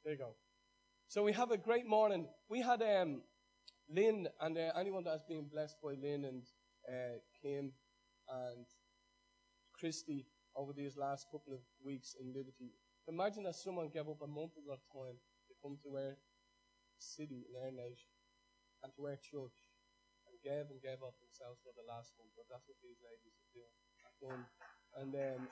There you go. So we have a great morning. We had Lynn, and anyone that has been blessed by Lynn and Kim and Christy over these last couple of weeks in Liberty. Imagine that someone gave up a month of their time to come to our city in our nation and to our church and gave up themselves for the last month. But that's what these ladies have done. And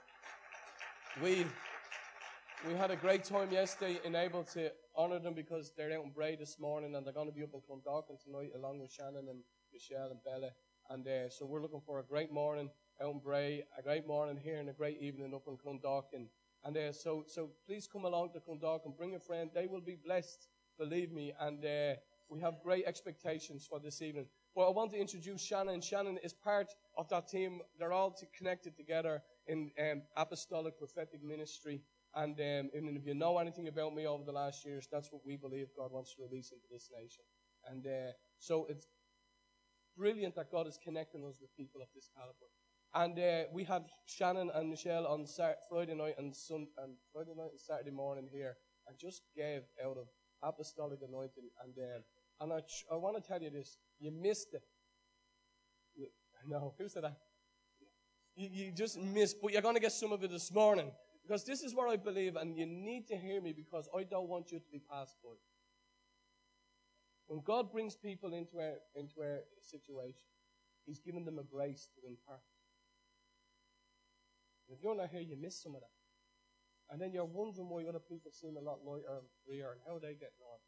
we had a great time yesterday in able to honour them because they're out in Bray this morning and they're going to be up in Clondalkin tonight along with Shannon and Michelle and Bella. And so we're looking for a great morning out in Bray, a great morning here and a great evening up in Clondalkin. And so please come along to Clondalkin, bring a friend. They will be blessed, believe me. And we have great expectations for this evening. Well, I want to introduce Shannon. Shannon is part of that team. They're all connected together in apostolic prophetic ministry. And if you know anything about me over the last years, that's what we believe God wants to release into this nation. And so it's brilliant that God is connecting us with people of this caliber. And we have Shannon and Michelle on Friday night and Saturday morning here, and just gave out of apostolic anointing. And I want to tell you this: you missed it. No, who said that? You just missed, but you're going to get some of it this morning. Because this is what I believe, and you need to hear me because I don't want you to be passed by. When God brings people into our situation, He's given them a grace to impart. And if you're not here, you miss some of that. And then you're wondering why other people seem a lot lighter and freer, and how are they getting on?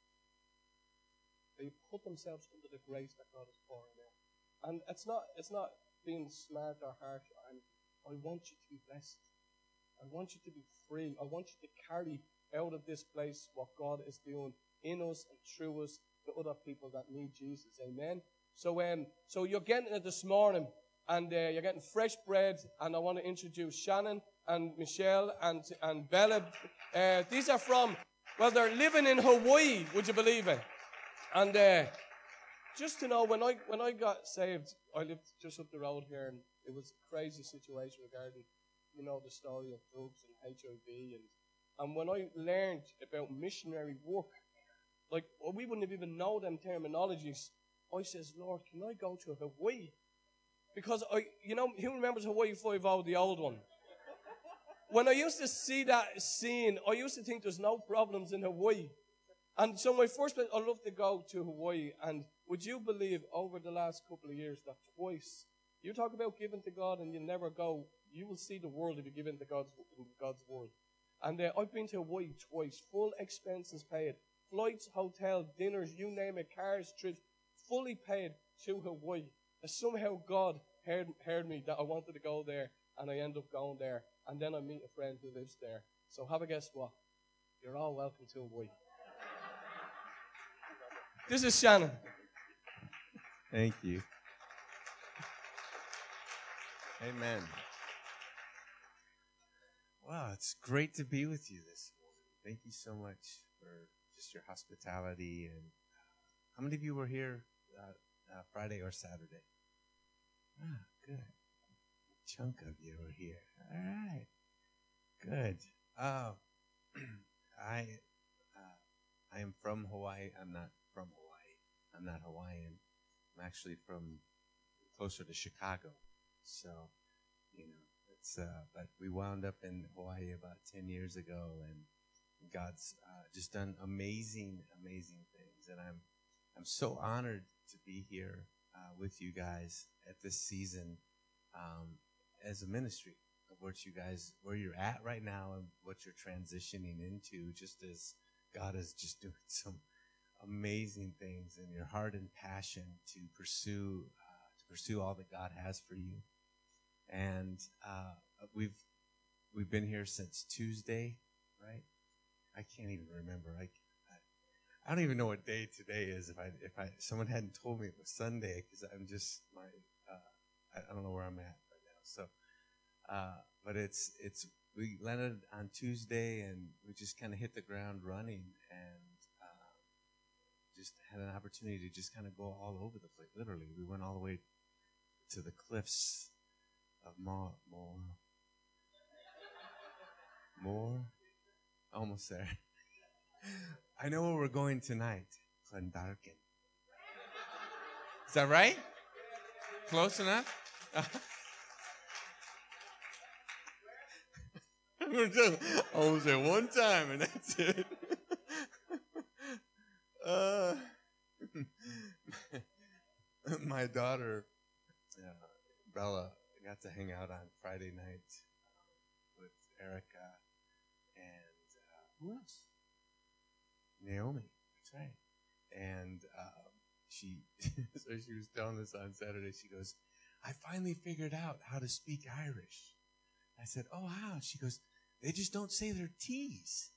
They put themselves under the grace that God is pouring out. And it's not being smart or harsh or anything. I want you to be blessed. I want you to be free. I want you to carry out of this place what God is doing in us and through us to other people that need Jesus. Amen. So you're getting it this morning, and you're getting fresh bread. And I want to introduce Shannon and Michelle and Bella. These are they're living in Hawaii. Would you believe it? And just to know, when I got saved, I lived just up the road here, and it was a crazy situation regarding, the story of drugs and HIV. And when I learned about missionary work, like, we wouldn't have even known them terminologies. I says, Lord, can I go to Hawaii? Because who remembers Hawaii 5-0, the old one? When I used to see that scene, I used to think there's no problems in Hawaii. And so my first place, I'd love to go to Hawaii. And would you believe over the last couple of years that twice, you talk about giving to God and you never go, you will see the world if you give into God's word. And I've been to Hawaii twice, full expenses paid. Flights, hotel, dinners, you name it, cars, trips, fully paid to Hawaii. And somehow God heard me that I wanted to go there, and I end up going there. And then I meet a friend who lives there. So have a guess what? You're all welcome to Hawaii. This is Shannon. Thank you. Amen. Wow, it's great to be with you this morning. Thank you so much for just your hospitality. And how many of you were here Friday or Saturday? Ah, good. A chunk of you were here. All right. Good. I am from Hawaii. I'm not from Hawaii. I'm not Hawaiian. I'm actually from closer to Chicago. So, but we wound up in Hawaii about 10 years ago, and God's just done amazing, amazing things. And I'm so honored to be here with you guys at this season as a ministry of where you're at right now and what you're transitioning into, just as God is just doing some amazing things in your heart and passion to pursue all that God has for you. And we've been here since Tuesday, right? I can't even remember. I don't even know what day today is. If someone hadn't told me it was Sunday, because I'm just I don't know where I'm at right now. So, but we landed on Tuesday, and we just kind of hit the ground running, and just had an opportunity to just kind of go all over the place. Literally, we went all the way to the cliffs of More, almost there. I know where we're going tonight. Clontarkin. Is that right? Close enough? I was there one time, and that's it. My daughter, Bella, got to hang out on Friday night with Erica and who else? Naomi. That's right. And she was telling us on Saturday. She goes, "I finally figured out how to speak Irish." I said, "Oh, how?" She goes, "They just don't say their T's."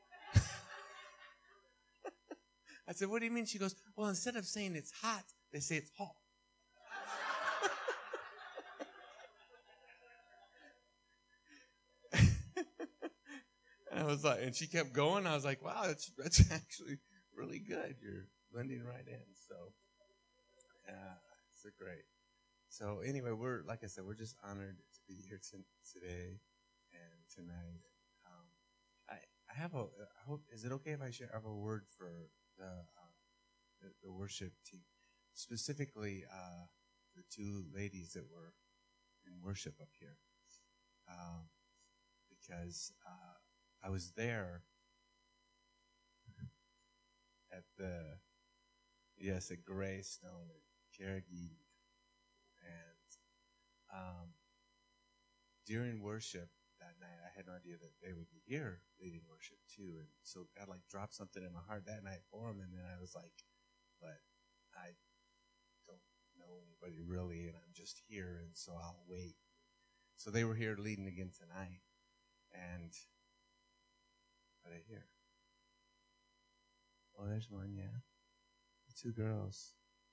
I said, "What do you mean?" She goes, "Well, instead of saying it's hot, they say it's hot." And I was like, and she kept going. I was like, "Wow, that's actually really good. You're blending right in." So, so great. So anyway, like I said, we're just honored to be here today and tonight. I hope, is it okay if I have a word for the worship team, specifically the two ladies that were in worship up here, because I was there at Greystone at Carnegie, and during worship that night, I had no idea that they would be here leading worship too, and so God dropped something in my heart that night for them, and then I was like, but I don't know anybody really, and I'm just here, and so I'll wait. So they were here leading again tonight, and are they here? Oh, there's one, yeah. The two girls.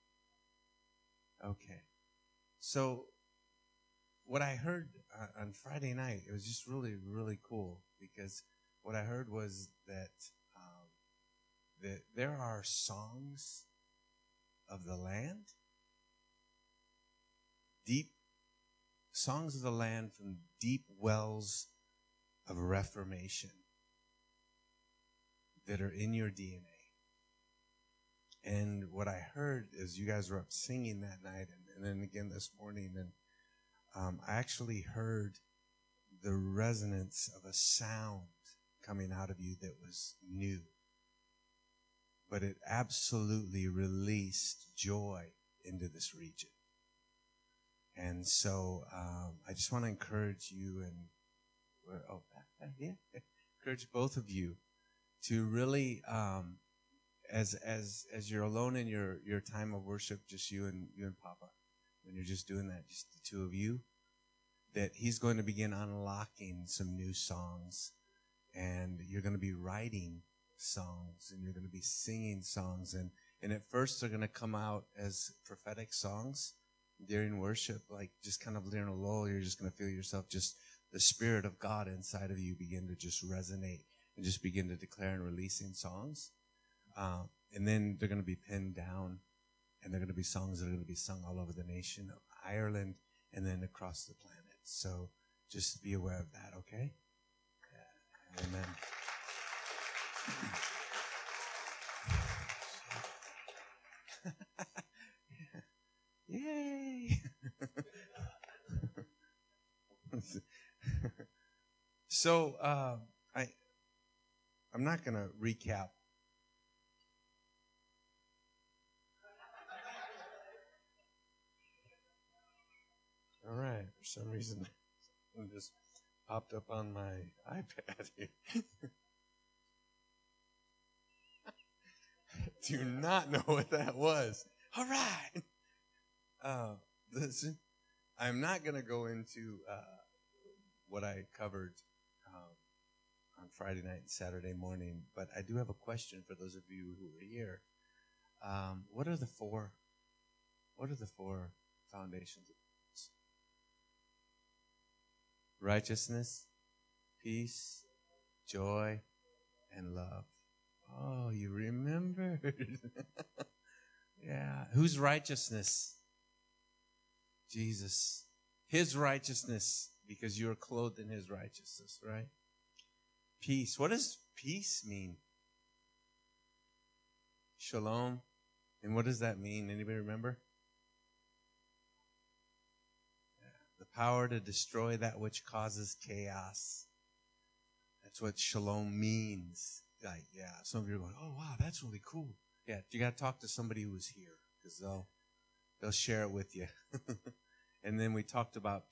Okay. So what I heard on Friday night, it was just really, really cool, because what I heard was that there are songs of the land, deep songs of the land from deep wells of reformation that are in your DNA. And what I heard is you guys were up singing that night, and then again this morning, and I actually heard the resonance of a sound coming out of you that was new, but it absolutely released joy into this region. And so I just want to encourage you encourage both of you to really, as you're alone in your time of worship, just you and Papa, when you're just doing that, just the two of you, that he's going to begin unlocking some new songs, and you're going to be writing songs, and you're going to be singing songs, and at first they're going to come out as prophetic songs during worship, like just kind of during a lull. You're just going to feel yourself, just the Spirit of God inside of you begin to just resonate and just begin to declare and releasing songs. And then they're going to be pinned down, and they're going to be songs that are going to be sung all over the nation of Ireland and then across the planet. So just be aware of that, okay? Amen. Yay! So I'm not going to recap. All right. For some reason, it just popped up on my iPad here. Do not know what that was. All right. Listen, I'm not going to go into what I covered on Friday night and Saturday morning, but I do have a question for those of you who were here. What are the four foundations of peace? Righteousness, peace, joy, and love. Oh, you remembered. Yeah. Whose righteousness? Jesus. His righteousness, because you are clothed in his righteousness, right? Peace. What does peace mean? Shalom. And what does that mean? Anybody remember? The power to destroy that which causes chaos. That's what shalom means. Like, yeah, some of you are going, oh, wow, that's really cool. Yeah, you got to talk to somebody who was here because they'll share it with you. And then we talked about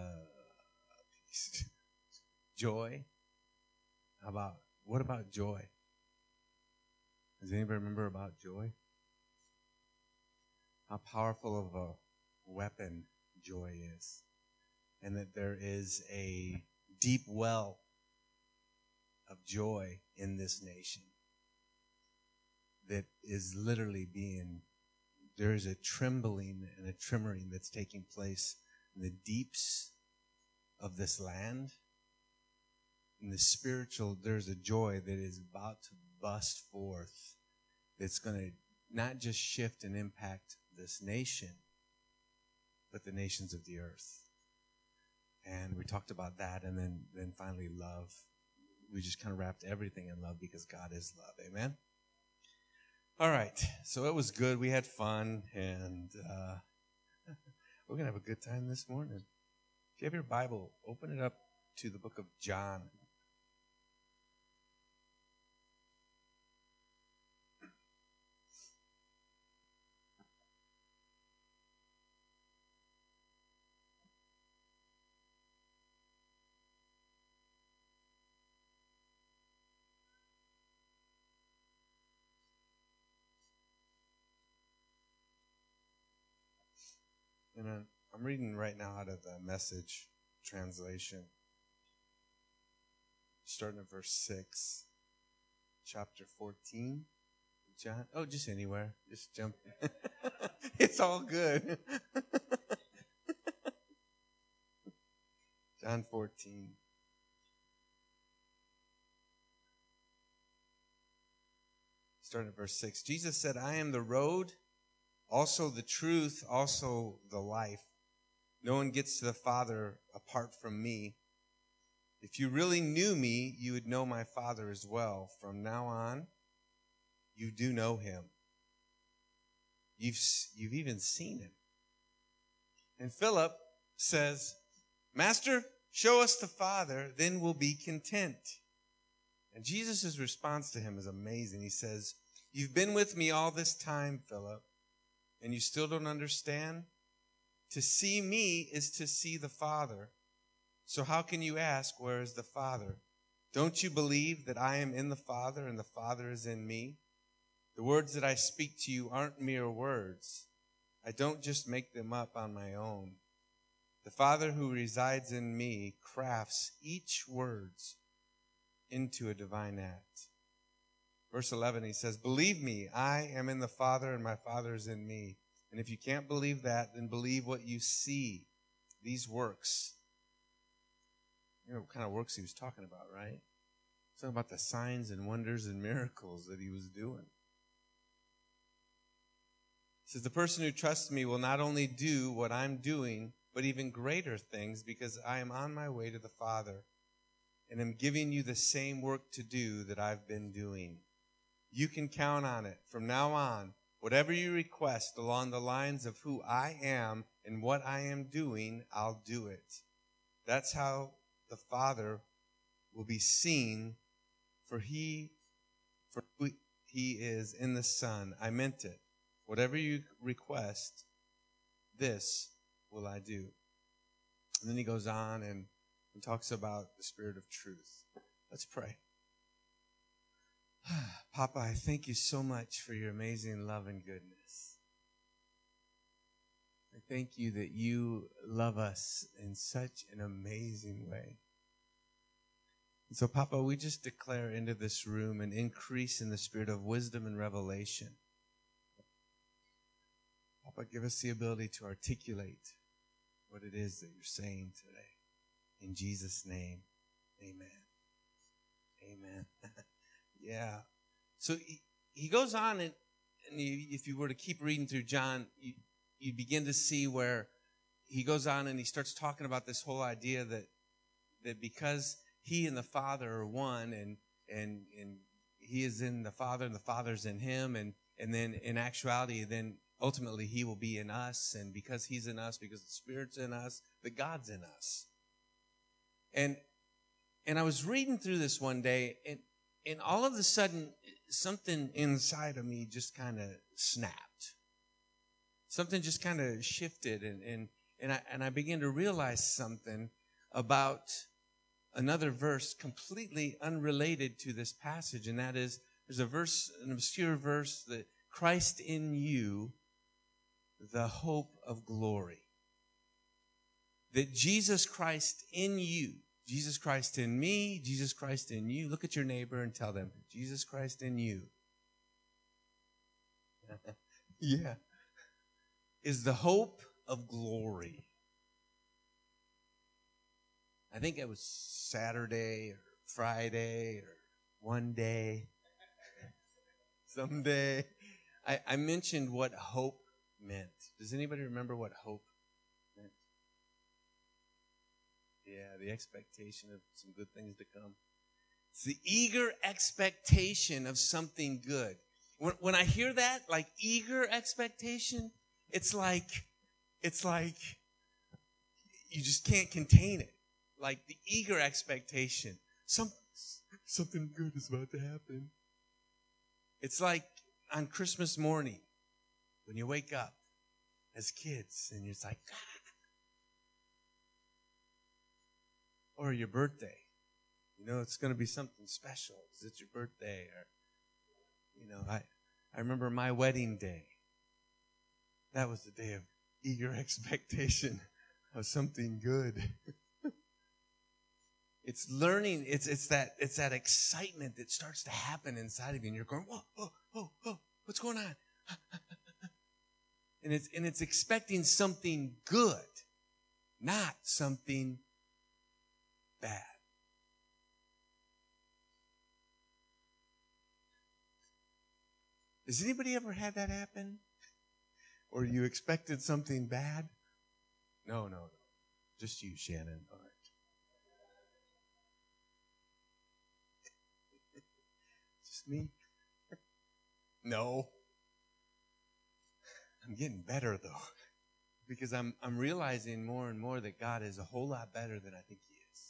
joy. What about joy? Does anybody remember about joy? How powerful of a weapon joy is. And that there is a deep well of joy in this nation that is literally there is a trembling and a tremoring that's taking place in the deeps of this land. In the spiritual, there's a joy that is about to bust forth that's going to not just shift and impact this nation, but the nations of the earth. And we talked about that, and then finally love. We just kind of wrapped everything in love because God is love. Amen? All right. So it was good. We had fun, and we're going to have a good time this morning. If you have your Bible, open it up to the book of John. And I'm reading right now out of the Message translation, starting at verse 6, chapter 14. John, just anywhere. Just jump. It's all good. John 14. Starting at verse 6. Jesus said, I am the road, also the truth, also the life. No one gets to the Father apart from me. If you really knew me, you would know my Father as well. From now on, you do know him. You've even seen him. And Philip says, Master, show us the Father, then we'll be content. And Jesus' response to him is amazing. He says, you've been with me all this time, Philip, and you still don't understand? To see me is to see the Father. So how can you ask, where is the Father? Don't you believe that I am in the Father and the Father is in me? The words that I speak to you aren't mere words. I don't just make them up on my own. The Father who resides in me crafts each word into a divine act. Verse 11, he says, believe me, I am in the Father and my Father is in me. And if you can't believe that, then believe what you see. These works. You know what kind of works he was talking about, right? He's talking about the signs and wonders and miracles that he was doing. He says, the person who trusts me will not only do what I'm doing, but even greater things, because I am on my way to the Father and am giving you the same work to do that I've been doing. You can count on it. From now on, whatever you request along the lines of who I am and what I am doing, I'll do it. That's how the Father will be seen for who he is in the Son. I meant it. Whatever you request, this will I do. And then he goes on and talks about the Spirit of truth. Let's pray. Papa, I thank you so much for your amazing love and goodness. I thank you that you love us in such an amazing way. And so, Papa, we just declare into this room an increase in the spirit of wisdom and revelation. Papa, give us the ability to articulate what it is that you're saying today. In Jesus' name, amen. Amen. Yeah. So he goes on, and if you were to keep reading through John, you begin to see where he goes on and he starts talking about this whole idea that because he and the Father are one, and he is in the Father and the Father's in him, and And then in actuality, then ultimately he will be in us. And because he's in us, because the Spirit's in us, the God's in us. And I was reading through this one day, and all of a sudden, something inside of me just kind of snapped. Something just kind of shifted, and I began to realize something about another verse completely unrelated to this passage, and that is, there's a verse, an obscure verse, that Christ in you, the hope of glory. That Jesus Christ in you, Jesus Christ in me, Jesus Christ in you. Look at your neighbor and tell them, Jesus Christ in you. Yeah. Is the hope of glory. I think it was Saturday or Friday or one day, someday. I mentioned what hope meant. Does anybody remember what hope meant? Yeah, the expectation of some good things to come. It's the eager expectation of something good. When I hear that, like eager expectation, it's like you just can't contain it. Like the eager expectation. Something good is about to happen. It's like on Christmas morning when you wake up as kids and you're like, or your birthday. You know, it's going to be something special because it's your birthday. Or, you know, I remember my wedding day. That was the day of eager expectation of something good. It's learning. It's that excitement that starts to happen inside of you, and you're going, whoa, what's going on? and it's expecting something good, not something bad. Has anybody ever had that happen? Or you expected something bad? No. Just you, Shannon. All right. Just me? No. I'm getting better, though. Because I'm realizing more and more that God is a whole lot better than I think He is.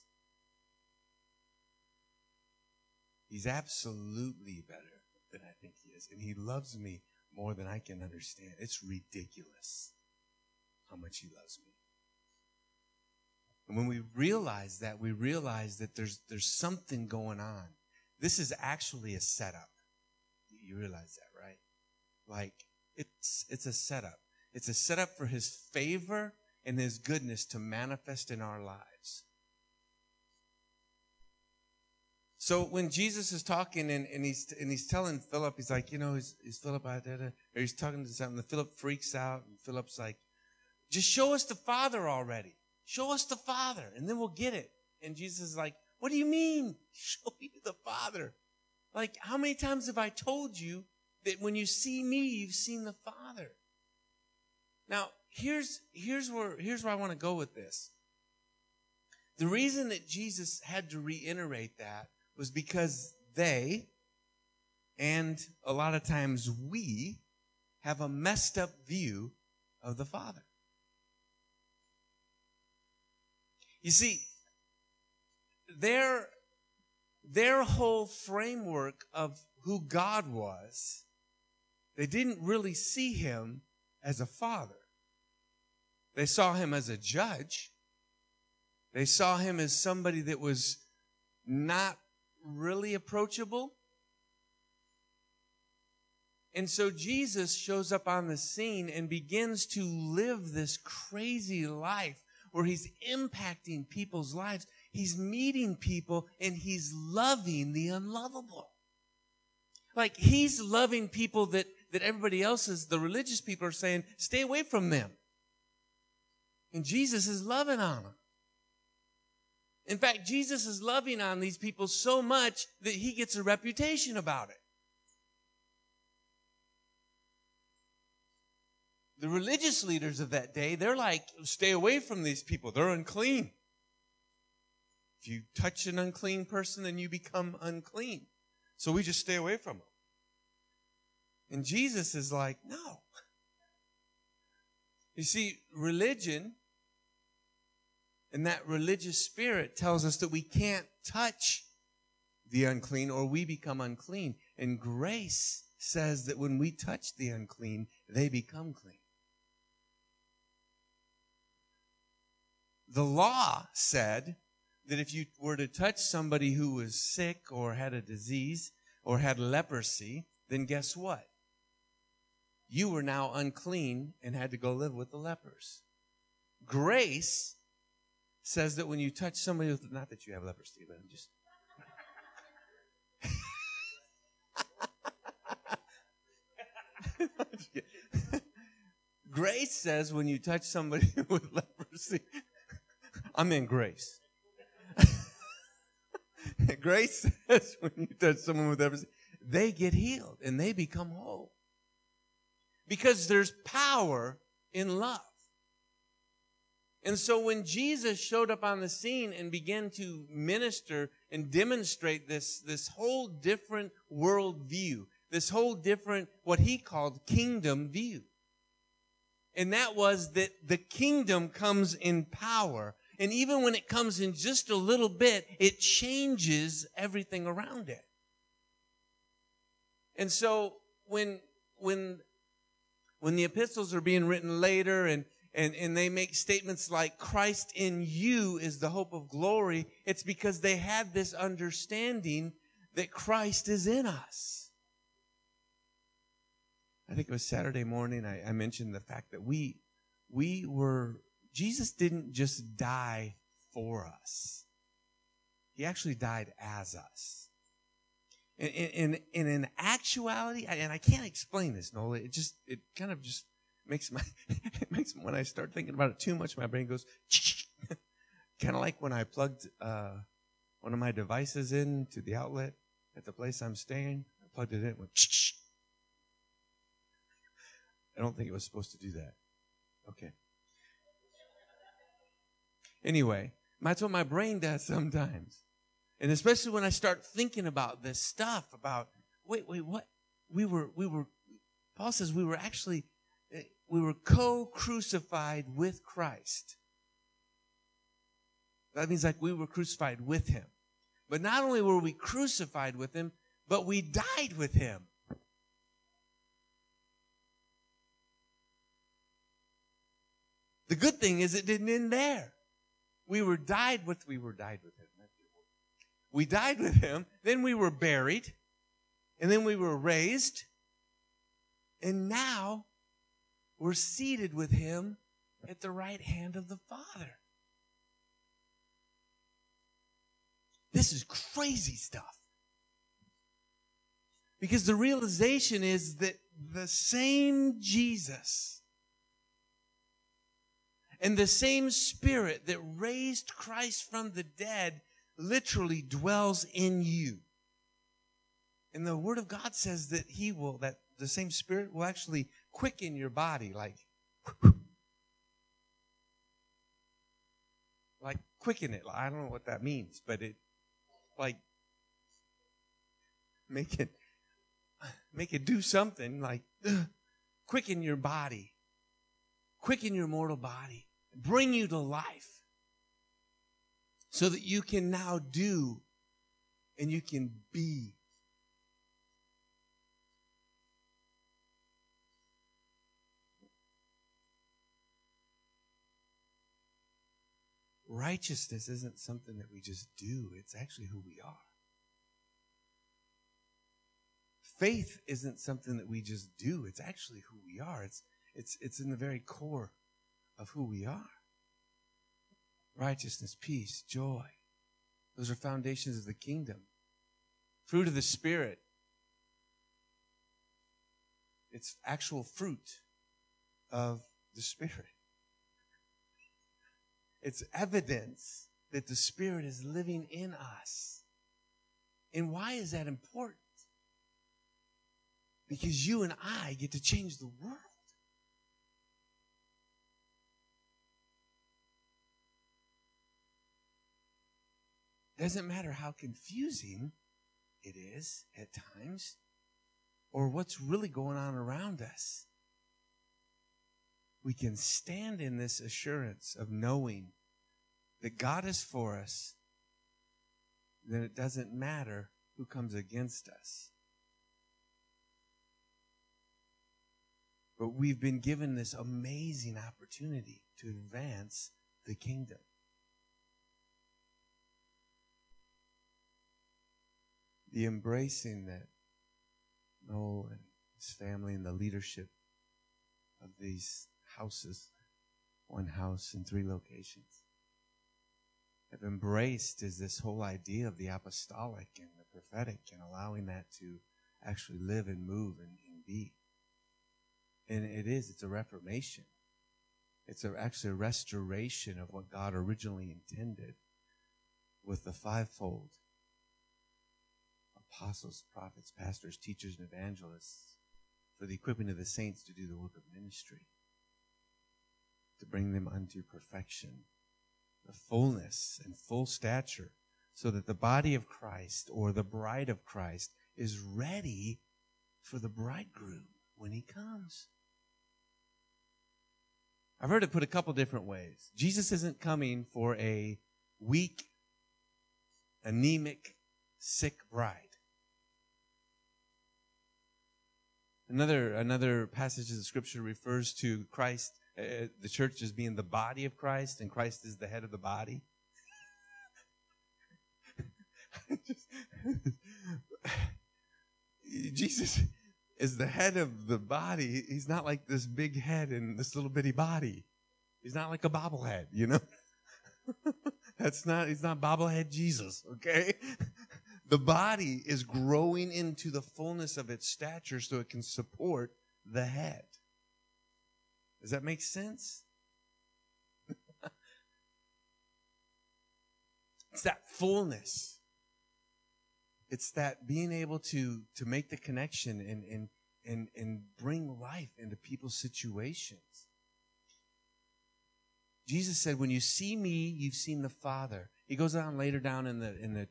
He's absolutely better than I think He is. And He loves me more than I can understand. It's ridiculous how much He loves me. And when we realize that there's something going on. This is actually a setup. You realize that, right? Like, it's a setup. It's a setup for His favor and His goodness to manifest in our lives. So when Jesus is talking and he's telling Philip, he's like, you know, is Philip out there? Or he's talking to something. Philip freaks out, and Philip's like, just show us the Father already. Show us the Father, and then we'll get it. And Jesus is like, what do you mean? Show you the Father. Like, how many times have I told you that when you see me, you've seen the Father? Now, here's where I want to go with this. The reason that Jesus had to reiterate that was because they, and a lot of times we, have a messed up view of the Father. You see, their whole framework of who God was, they didn't really see Him as a father. They saw Him as a judge. They saw Him as somebody that was not really approachable. And so Jesus shows up on the scene and begins to live this crazy life where He's impacting people's lives. He's meeting people and He's loving the unlovable. Like, He's loving people that everybody else is, the religious people are saying, stay away from them. And Jesus is loving on them. In fact, Jesus is loving on these people so much that He gets a reputation about it. The religious leaders of that day, they're like, stay away from these people. They're unclean. If you touch an unclean person, then you become unclean. So we just stay away from them. And Jesus is like, no. You see, religion and that religious spirit tells us that we can't touch the unclean or we become unclean. And grace says that when we touch the unclean, they become clean. The law said that if you were to touch somebody who was sick or had a disease or had leprosy, then guess what? You were now unclean and had to go live with the lepers. Grace says that when you touch somebody with, not that you have leprosy, but I'm just... Grace says when you touch somebody with leprosy, I'm in grace. Grace says when you touch someone with leprosy, they get healed and they become whole. Because there's power in love. And so when Jesus showed up on the scene and began to minister and demonstrate this whole different worldview, this whole different, what he called kingdom view. And that was that the kingdom comes in power. And even when it comes in just a little bit, it changes everything around it. And so when the epistles are being written later and they make statements like Christ in you is the hope of glory, it's because they had this understanding that Christ is in us. I think it was Saturday morning I mentioned the fact that Jesus didn't just die for us. He actually died as us. And in actuality, and I can't explain this, Nola, it kind of just makes when I start thinking about it too much, my brain goes, kind of like when I plugged one of my devices in to the outlet at the place I'm staying. I plugged it in, it went, I don't think it was supposed to do that. Okay. Anyway, that's what my brain does sometimes. And especially when I start thinking about this stuff, about, wait, what? Paul says we were co-crucified with Christ. That means like we were crucified with him. But not only were we crucified with him, but we died with him. The good thing is it didn't end there. We died with him. We died with him, then we were buried, and then we were raised, and now we're seated with him at the right hand of the Father. This is crazy stuff. Because the realization is that the same Jesus and the same Spirit that raised Christ from the dead literally dwells in you. And the Word of God says that that the same Spirit will actually quicken your body, like quicken it. I don't know what that means, but it like make it do something, like quicken your body, quicken your mortal body, bring you to life. So that you can now do and you can be. Righteousness isn't something that we just do. It's actually who we are. Faith isn't something that we just do. It's actually who we are. It's in the very core of who we are. Righteousness, peace, joy. Those are foundations of the kingdom. Fruit of the Spirit. It's actual fruit of the Spirit. It's evidence that the Spirit is living in us. And why is that important? Because you and I get to change the world. Doesn't matter how confusing it is at times, or what's really going on around us. We can stand in this assurance of knowing that God is for us, then it doesn't matter who comes against us. But we've been given this amazing opportunity to advance the kingdom. The embracing that Noel and his family and the leadership of these houses, one house in 3 locations, have embraced is this whole idea of the apostolic and the prophetic and allowing that to actually live and move and be. And it's a reformation. It's actually a restoration of what God originally intended with the 5-fold: apostles, prophets, pastors, teachers, and evangelists, for the equipping of the saints to do the work of ministry, to bring them unto perfection, the fullness and full stature, so that the body of Christ, or the bride of Christ, is ready for the bridegroom when he comes. I've heard it put a couple different ways. Jesus isn't coming for a weak, anemic, sick bride. Another passage of the scripture refers to Christ, the church, as being the body of Christ, and Christ is the head of the body. Jesus is the head of the body. He's not like this big head and this little bitty body. He's not like a bobblehead, you know? He's not bobblehead Jesus, okay? The body is growing into the fullness of its stature so it can support the head. Does that make sense? It's that fullness. It's that being able to make the connection and bring life into people's situations. Jesus said, "When you see me, you've seen the Father." He goes on later down in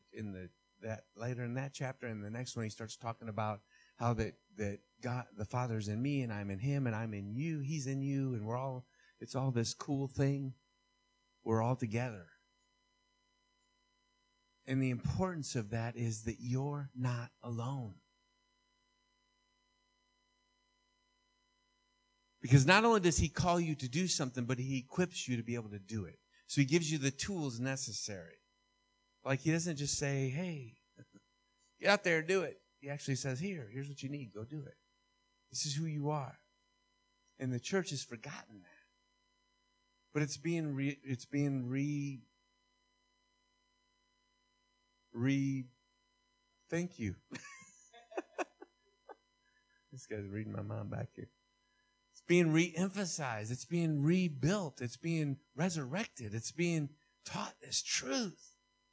that chapter, and the next one, he starts talking about how that God, the Father's in me, and I'm in Him, and I'm in you. He's in you, and it's all this cool thing. We're all together. And the importance of that is that you're not alone. Because not only does He call you to do something, but He equips you to be able to do it. So He gives you the tools necessary. Like He doesn't just say, "Hey, get out there and do it." He actually says, here's what you need. Go do it. This is who you are. And the church has forgotten that. But it's being thank you. This guy's reading my mind back here. It's being re-emphasized. It's being rebuilt. It's being resurrected. It's being taught as truth.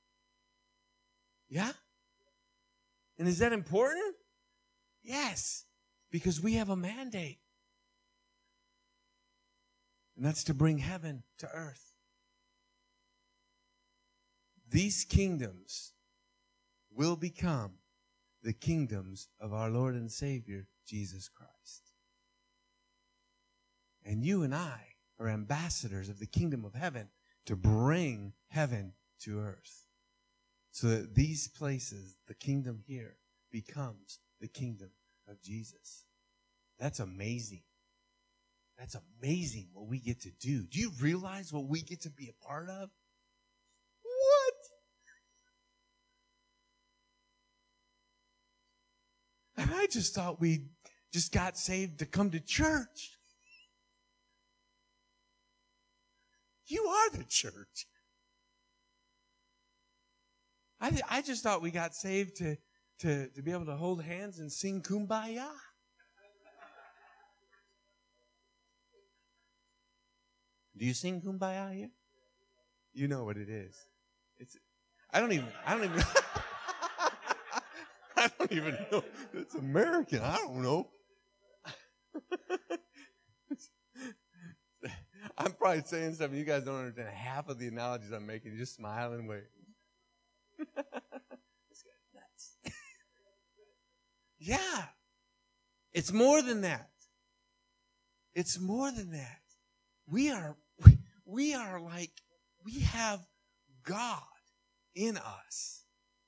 Yeah? And is that important? Yes, because we have a mandate. And that's to bring heaven to earth. These kingdoms will become the kingdoms of our Lord and Savior, Jesus Christ. And you and I are ambassadors of the kingdom of heaven to bring heaven to earth. So that these places, the kingdom here, becomes the kingdom of Jesus. That's amazing. That's amazing what we get to do. Do you realize what we get to be a part of? What? And I just thought we just got saved to come to church. You are the church. I just thought we got saved to be able to hold hands and sing Kumbaya. Do you sing Kumbaya here? You know what it is. I don't even I don't even know. It's American. I don't know. I'm probably saying something you guys don't understand half of the analogies I'm making. You just smile and wait. This guy's nuts. Yeah. It's more than that. It's more than that. We are like, we have God in us.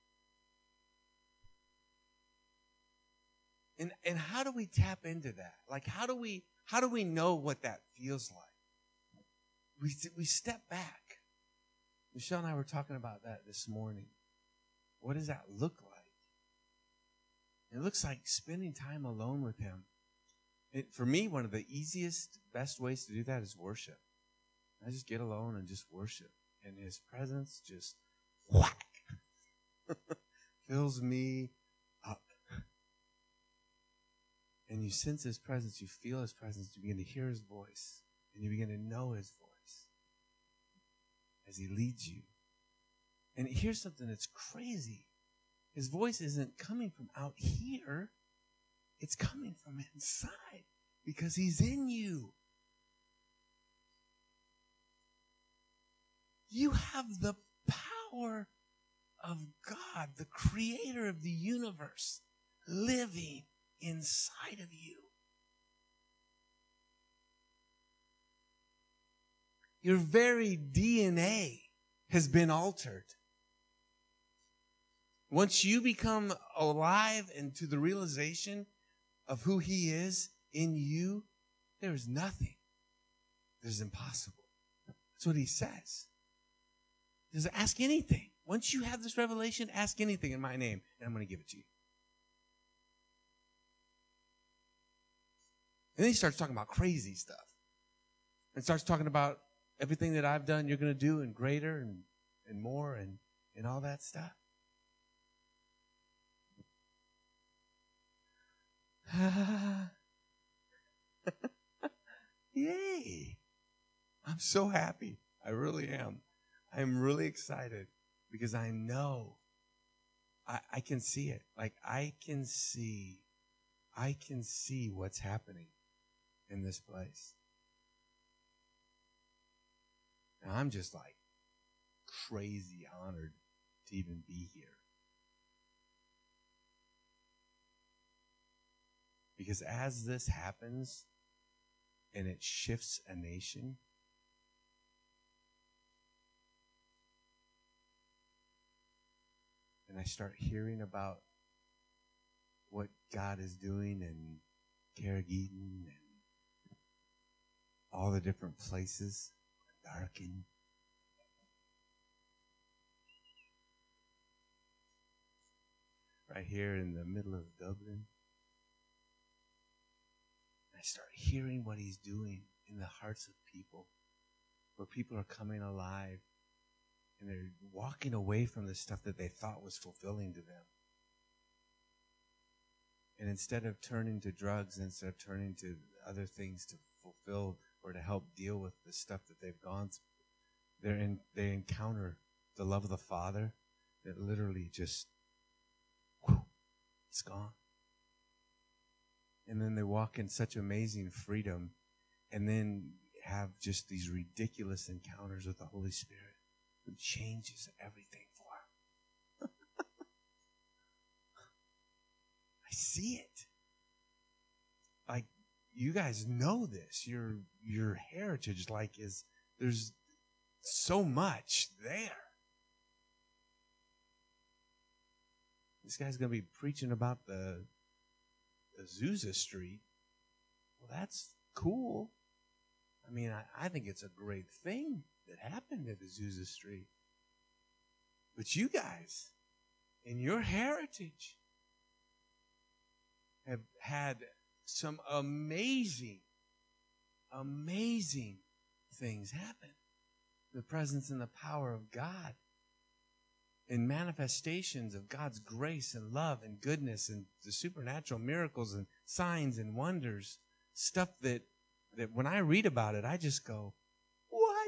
And how do we tap into that? Like, how do we know what that feels like? We step back. Michelle and I were talking about that this morning. What does that look like? It looks like spending time alone with him. For me, one of the easiest, best ways to do that is worship. I just get alone and just worship. And his presence just whack fills me up. And you sense his presence, you feel his presence, you begin to hear his voice, and you begin to know his voice as he leads you. And here's something that's crazy. His voice isn't coming from out here. It's coming from inside because he's in you. You have the power of God, the creator of the universe, living inside of you. Your very DNA has been altered. Once you become alive into the realization of who he is in you, there is nothing that is impossible. That's what he says. He says, ask anything. Once you have this revelation, ask anything in my name, and I'm going to give it to you. And then he starts talking about crazy stuff. And starts talking about everything that I've done, you're going to do, and greater, and more, and all that stuff. Yay. I'm so happy. I really am. I'm really excited because I know I can see it. Like I can see what's happening in this place. And I'm just like crazy honored to even be here. Because as this happens and it shifts a nation, and I start hearing about what God is doing in Carrageen and all the different places, Darken, right here in the middle of Dublin, I start hearing what he's doing in the hearts of people, where people are coming alive and they're walking away from the stuff that they thought was fulfilling to them. And instead of turning to drugs, instead of turning to other things to fulfill or to help deal with the stuff that they've gone through, they encounter the love of the Father that literally just, it's gone. And then they walk in such amazing freedom and then have just these ridiculous encounters with the Holy Spirit who changes everything for them. I see it. Like, you guys know this. Your heritage, like, there's so much there. This guy's going to be preaching about the Azusa Street. Well, that's cool. I mean, I think it's a great thing that happened at Azusa Street. But you guys, in your heritage, have had some amazing, amazing things happen. The presence and the power of God, and manifestations of God's grace and love and goodness and the supernatural miracles and signs and wonders, stuff that when I read about it, I just go, what?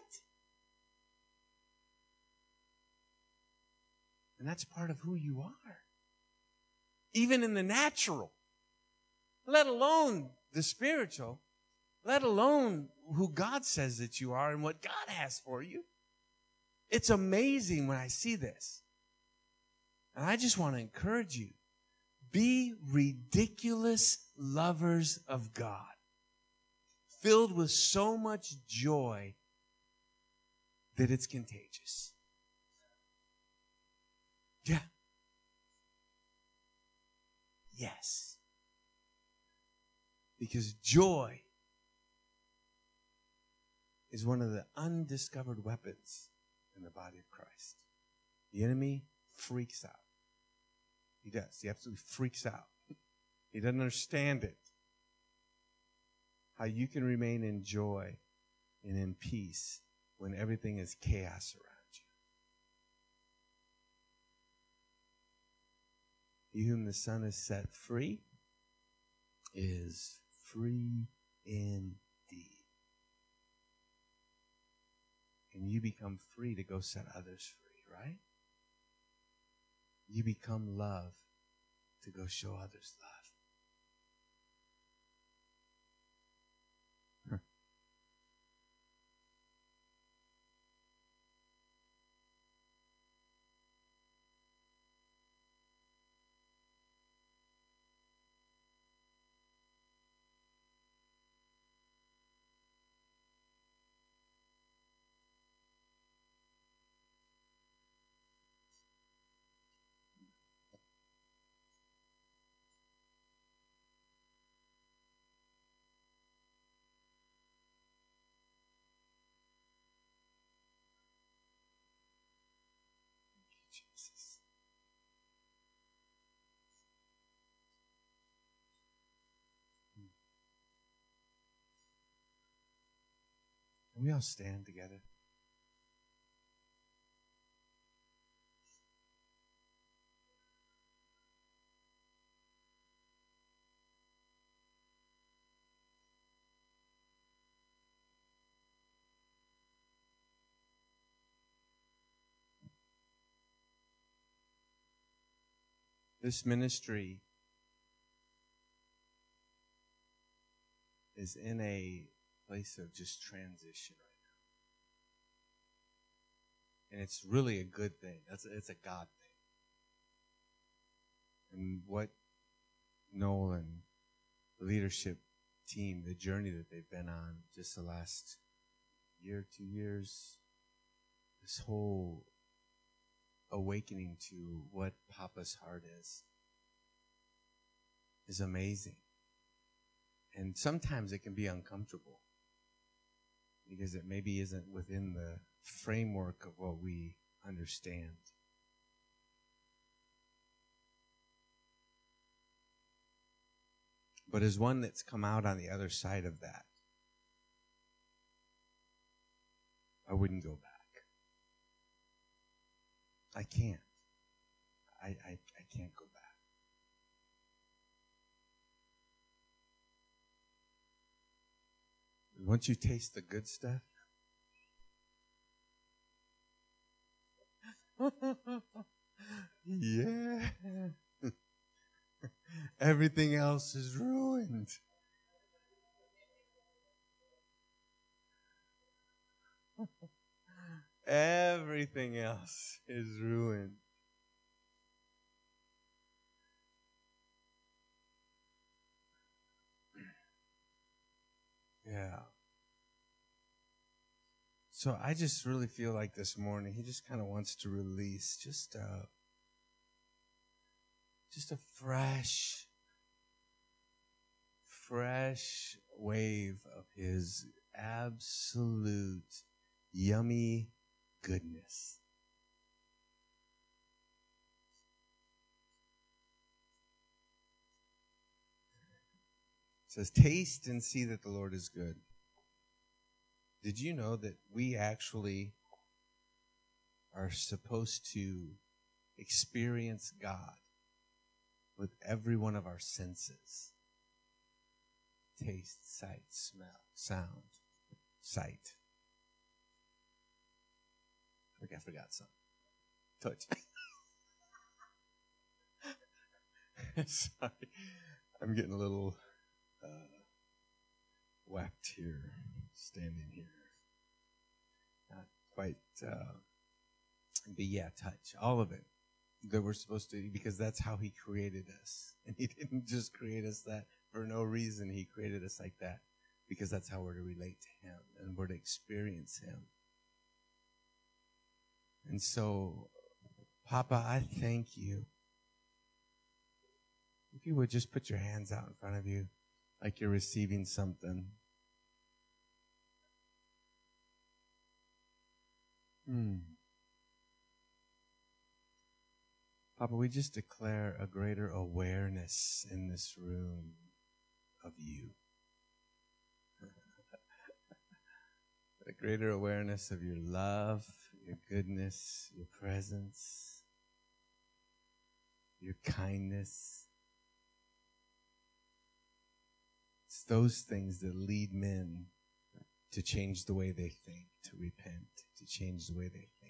And that's part of who you are. Even in the natural, let alone the spiritual, let alone who God says that you are and what God has for you. It's amazing when I see this. And I just want to encourage you. Be ridiculously lovers of God, filled with so much joy that it's contagious. Yeah. Yes. Because joy is one of the undiscovered weapons in the body of Christ. The enemy freaks out. He does. He absolutely freaks out. He doesn't understand it. How you can remain in joy and in peace when everything is chaos around you. He whom the Son has set free is free indeed. And you become free to go set others free, right? You become love to go show others love. Jesus. Can we all stand together? This ministry is in a place of just transition right now. And it's really a good thing. It's a God thing. And what Noel and the leadership team, the journey that they've been on just the last year, 2 years, this whole awakening to what Papa's heart is amazing. And sometimes it can be uncomfortable because it maybe isn't within the framework of what we understand. But as one that's come out on the other side of that, I wouldn't go back. I can't. I can't go back. Once you taste the good stuff, yeah, everything else is ruined. Everything else is ruined. Yeah. So I just really feel like this morning he just kind of wants to release just a fresh wave of his absolute yummy goodness. It says, taste and see that the Lord is good. Did you know that we actually are supposed to experience God with every one of our senses? Taste, sight, smell, sound, sight. I forgot some. Touch. Sorry. I'm getting a little whacked here, standing here. Not quite, but yeah, touch. All of it that we're supposed to, because that's how he created us. And he didn't just create us that for no reason. He created us like that because that's how we're to relate to him and we're to experience him. And so, Papa, I thank you. If you would just put your hands out in front of you like you're receiving something. Papa, we just declare a greater awareness in this room of you. A greater awareness of your love, your goodness, your presence, your kindness. It's those things that lead men to change the way they think, to repent, to change the way they think.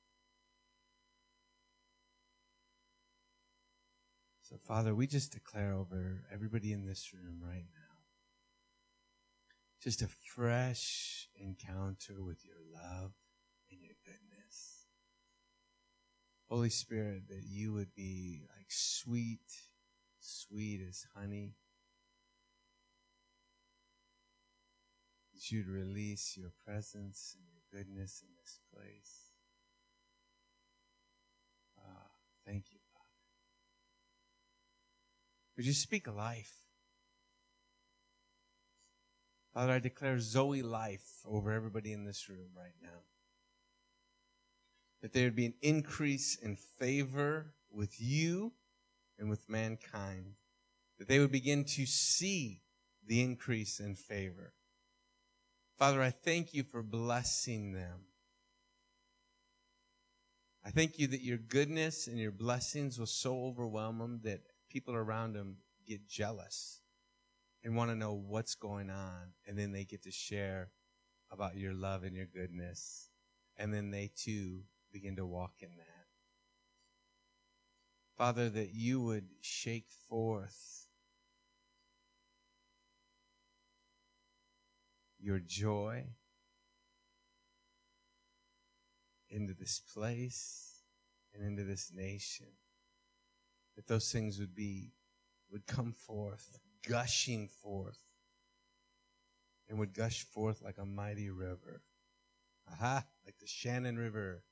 So, Father, we just declare over everybody in this room right now just a fresh encounter with your love and your goodness. Holy Spirit, that you would be like sweet, sweet as honey. That you'd release your presence and your goodness in this place. Thank you. Would you speak life? Father, I declare Zoe life over everybody in this room right now. That there would be an increase in favor with you and with mankind. That they would begin to see the increase in favor. Father, I thank you for blessing them. I thank you that your goodness and your blessings will so overwhelm them that people around them get jealous and want to know what's going on. And then they get to share about your love and your goodness. And then they too begin to walk in that. Father, that you would shake forth your joy into this place and into this nation. That those things would come forth, gushing forth, and would gush forth like a mighty river. Aha, like the Shannon River.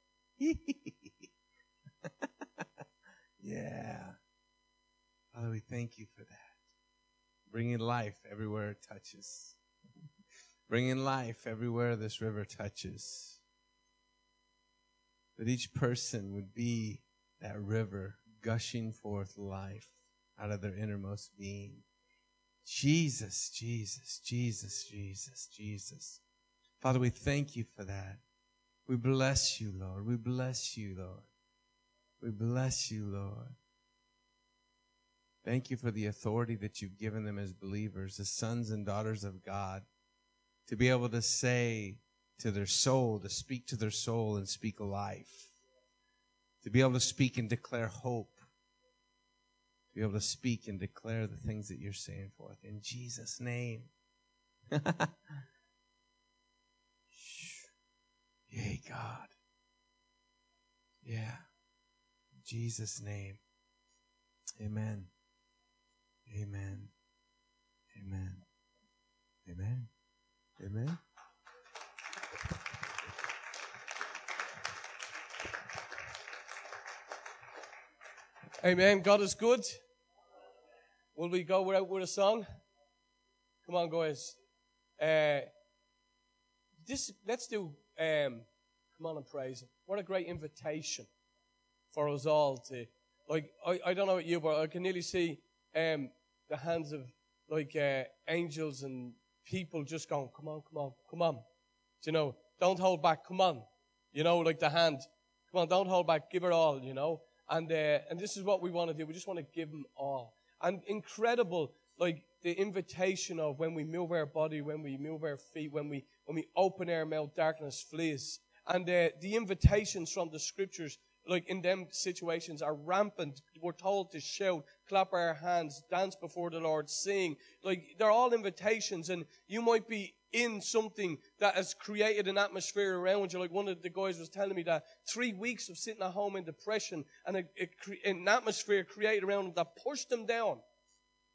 Yeah. Father, we thank you for that. Bringing life everywhere it touches. Bringing life everywhere this river touches. That each person would be that river gushing forth life out of their innermost being. Jesus, Jesus, Jesus, Jesus, Jesus. Father, we thank you for that. We bless you, Lord. We bless you, Lord. We bless you, Lord. Thank you for the authority that you've given them as believers, as sons and daughters of God, to be able to say to their soul, to speak to their soul and speak life, to be able to speak and declare hope, to be able to speak and declare the things that you're saying forth. In Jesus' name. Yay, God. Yeah. In Jesus' name. Amen. Amen. Amen. Amen. Amen. Amen. God is good. Will we go out with a song? Come on, guys. Let's do Come On and Praise Him. What a great invitation for us all to, like, I don't know about you, but I can nearly see the hands of, like, angels and people just going, come on, come on, come on. You know, don't hold back, come on. You know, like the hand. Come on, don't hold back, give it all, you know. And this is what we want to do. We just want to give them all. And incredible, like the invitation of when we move our body, when we move our feet, when we open our mouth, darkness flees. And the invitations from the scriptures, like in them situations, are rampant. We're told to shout, clap our hands, dance before the Lord, sing. Like they're all invitations, and you might be in something that has created an atmosphere around you. Like one of the guys was telling me that 3 weeks of sitting at home in depression and an atmosphere created around them that pushed them down.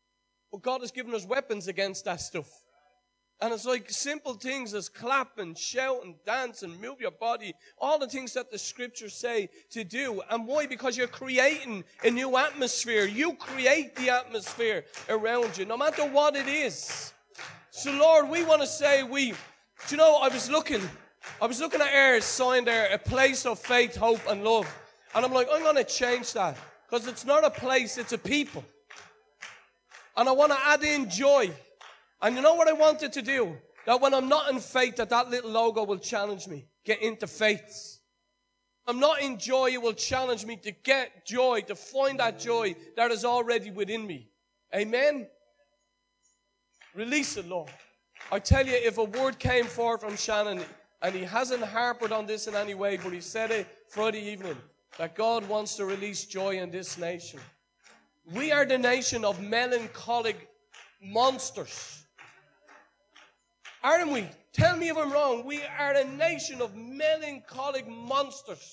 But God has given us weapons against that stuff. And it's like simple things as clap and shout and dance and move your body. All the things that the scriptures say to do. And why? Because you're creating a new atmosphere. You create the atmosphere around you, no matter what it is. So Lord, we want to say do you know, I was looking at our sign there, a place of faith, hope and love. And I'm like, I'm going to change that. Because it's not a place, it's a people. And I want to add in joy. And you know what I wanted to do? That when I'm not in faith, that little logo will challenge me. Get into faith. I'm not in joy, it will challenge me to get joy, to find that joy that is already within me. Amen? Release it, Lord. I tell you, if a word came forth from Shannon, and he hasn't harped on this in any way, but he said it Friday evening, that God wants to release joy in this nation. We are the nation of melancholic monsters. Aren't we? Tell me if I'm wrong. We are a nation of melancholic monsters.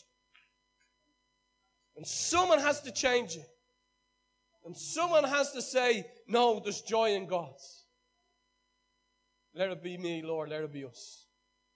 And someone has to change it. And someone has to say, no, there's joy in God. Let it be me, Lord. Let it be us.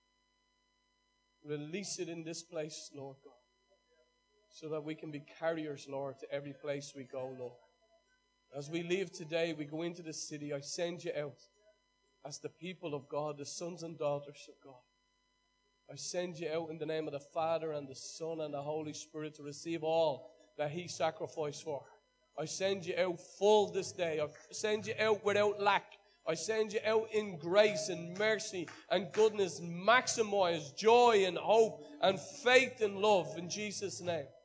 Release it in this place, Lord God. So that we can be carriers, Lord, to every place we go, Lord. As we leave today, we go into the city. I send you out as the people of God, the sons and daughters of God. I send you out in the name of the Father and the Son and the Holy Spirit to receive all that He sacrificed for. I send you out full this day. I send you out without lack. I send you out in grace and mercy and goodness. Maximize joy and hope and faith and love in Jesus' name.